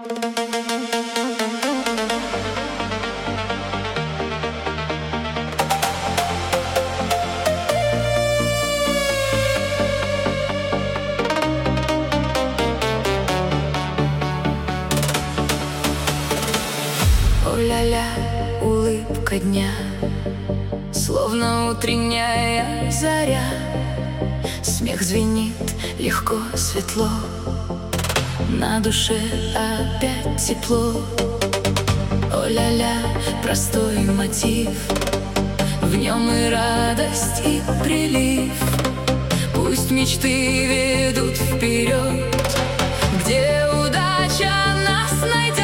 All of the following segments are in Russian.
О-ля-ля, улыбка дня, словно утренняя заря. Смех звенит легко, светло, на душе опять тепло. О-ля-ля, простой мотив, в нем и радость, и прилив. Пусть мечты ведут вперед, где удача нас найдет.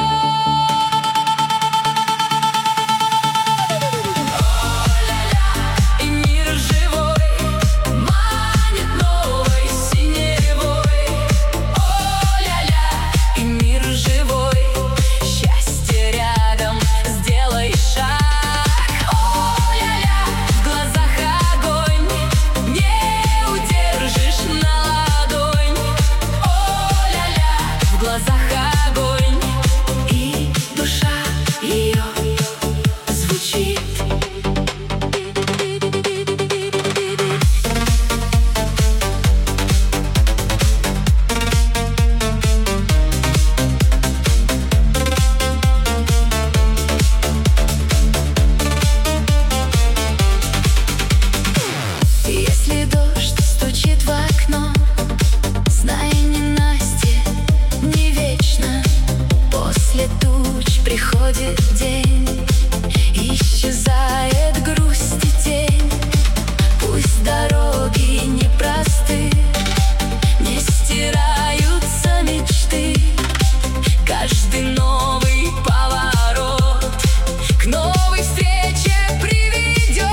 Приходит день, исчезает грусть и тень. Пусть дороги непросты, не стираются мечты. Каждый новый поворот к новой встрече приведет.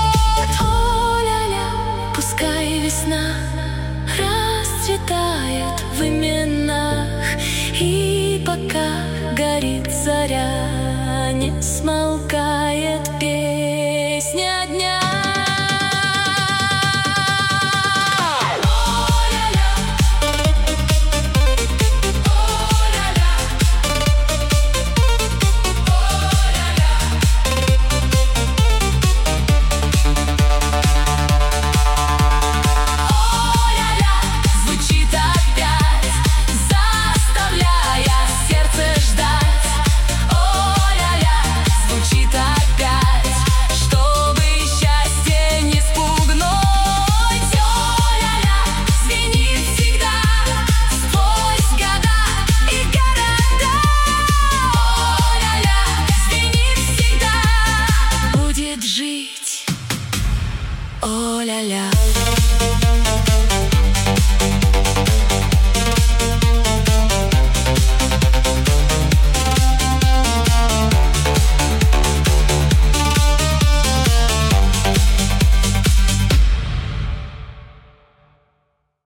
О-ля-ля, пускай весна расцветает в именах, и пока горит заря, не смолкает песня дня. О-ля-ля.